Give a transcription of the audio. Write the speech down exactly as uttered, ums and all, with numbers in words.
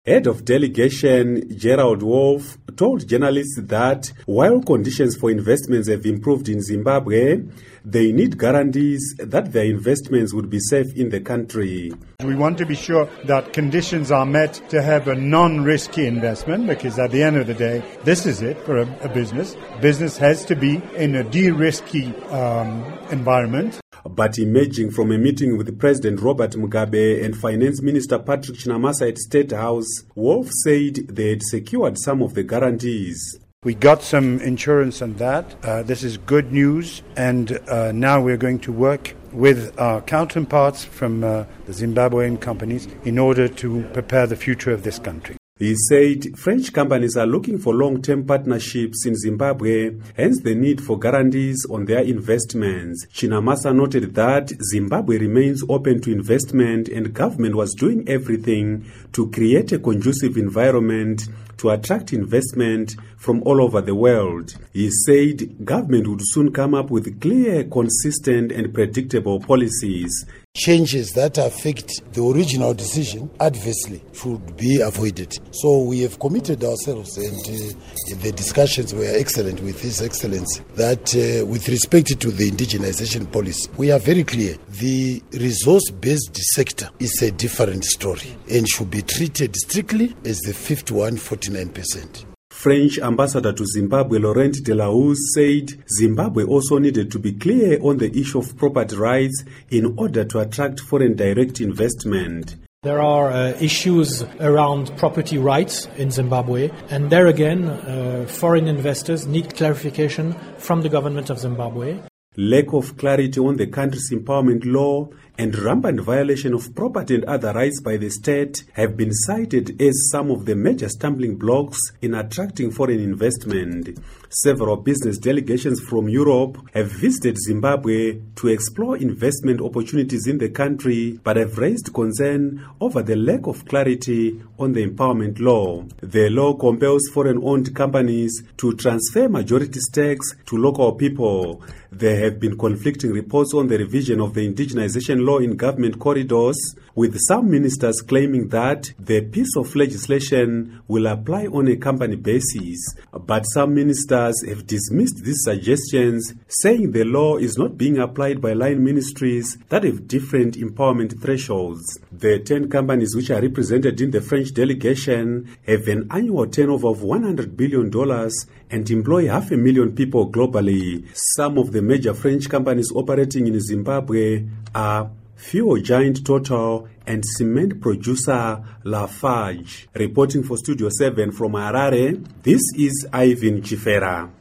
Head of delegation Gerald Wolf told journalists that while conditions for investments have improved in Zimbabwe, they need guarantees that their investments would be safe in the country. We want to be sure that conditions are met to have a non-risky investment, because at the end of the day, this is it for a, a business. Business has to be in a de-risky um, environment. But emerging from a meeting with President Robert Mugabe and Finance Minister Patrick Chinamasa at State House, Wolf said they had secured some of the guarantees. We got some insurance on that. Uh, this is good news, and uh, now we're going to work with our counterparts from uh, the Zimbabwean companies in order to prepare the future of this country. He said French companies are looking for long-term partnerships in Zimbabwe, hence the need for guarantees on their investments. Chinamasa noted that Zimbabwe remains open to investment and government was doing everything to create a conducive environment to attract investment from all over the world. He said government would soon come up with clear, consistent and predictable policies. Changes that affect the original decision adversely should be avoided. So we have committed ourselves, and uh, the discussions were excellent with His Excellency, that uh, with respect to the indigenization policy, we are very clear. The resource-based sector is a different story and should be treated strictly as the fifty-one forty-nine percent. French ambassador to Zimbabwe, Laurent Delahousse, said Zimbabwe also needed to be clear on the issue of property rights in order to attract foreign direct investment. There are uh, issues around property rights in Zimbabwe, and there again, uh, foreign investors need clarification from the government of Zimbabwe. Lack of clarity on the country's empowerment law and rampant violation of property and other rights by the state have been cited as some of the major stumbling blocks in attracting foreign investment. Several business delegations from Europe have visited Zimbabwe to explore investment opportunities in the country, but have raised concern over the lack of clarity on the empowerment law. The law compels foreign-owned companies to transfer majority stakes to local people. There have been conflicting reports on the revision of the indigenization law in government corridors, with some ministers claiming that the piece of legislation will apply on a company basis. But some ministers have dismissed these suggestions, saying the law is not being applied by line ministries that have different empowerment thresholds. The ten companies which are represented in the French delegation have an annual turnover of one hundred billion dollars and employ half a million people globally. Some of the major French companies operating in Zimbabwe are fuel giant Total and cement producer Lafarge. Reporting for Studio seven from Harare, this is Ivan Chifera.